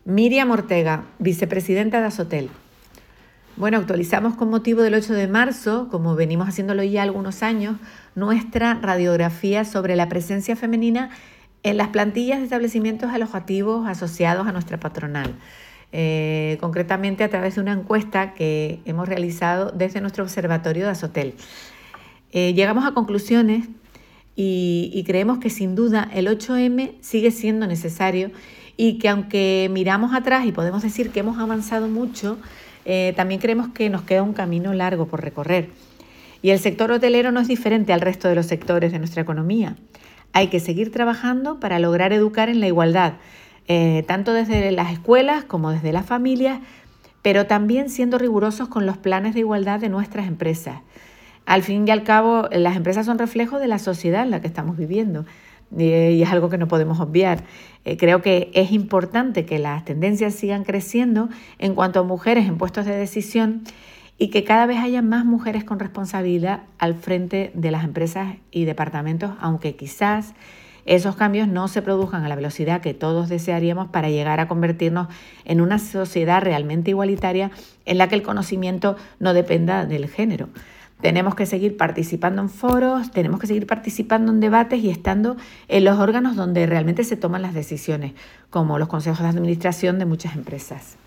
Miriam Ortega, vicepresidenta de Azotel. Bueno, actualizamos con motivo del 8 de marzo, como venimos haciéndolo ya algunos años, nuestra radiografía sobre la presencia femenina en las plantillas de establecimientos alojativos asociados a nuestra patronal. Concretamente a través de una encuesta que hemos realizado desde nuestro observatorio de Azotel. Llegamos a conclusiones y creemos que sin duda el 8M sigue siendo necesario y que aunque miramos atrás y podemos decir que hemos avanzado mucho, también creemos que nos queda un camino largo por recorrer. Y el sector hotelero no es diferente al resto de los sectores de nuestra economía. Hay que seguir trabajando para lograr educar en la igualdad, tanto desde las escuelas como desde las familias, pero también siendo rigurosos con los planes de igualdad de nuestras empresas. Al fin y al cabo, las empresas son reflejo de la sociedad en la que estamos viviendo y es algo que no podemos obviar. Creo que es importante que las tendencias sigan creciendo en cuanto a mujeres en puestos de decisión y que cada vez haya más mujeres con responsabilidad al frente de las empresas y departamentos, aunque quizás esos cambios no se produzcan a la velocidad que todos desearíamos para llegar a convertirnos en una sociedad realmente igualitaria en la que el conocimiento no dependa del género. Tenemos que seguir participando en foros, tenemos que seguir participando en debates y estando en los órganos donde realmente se toman las decisiones, como los consejos de administración de muchas empresas.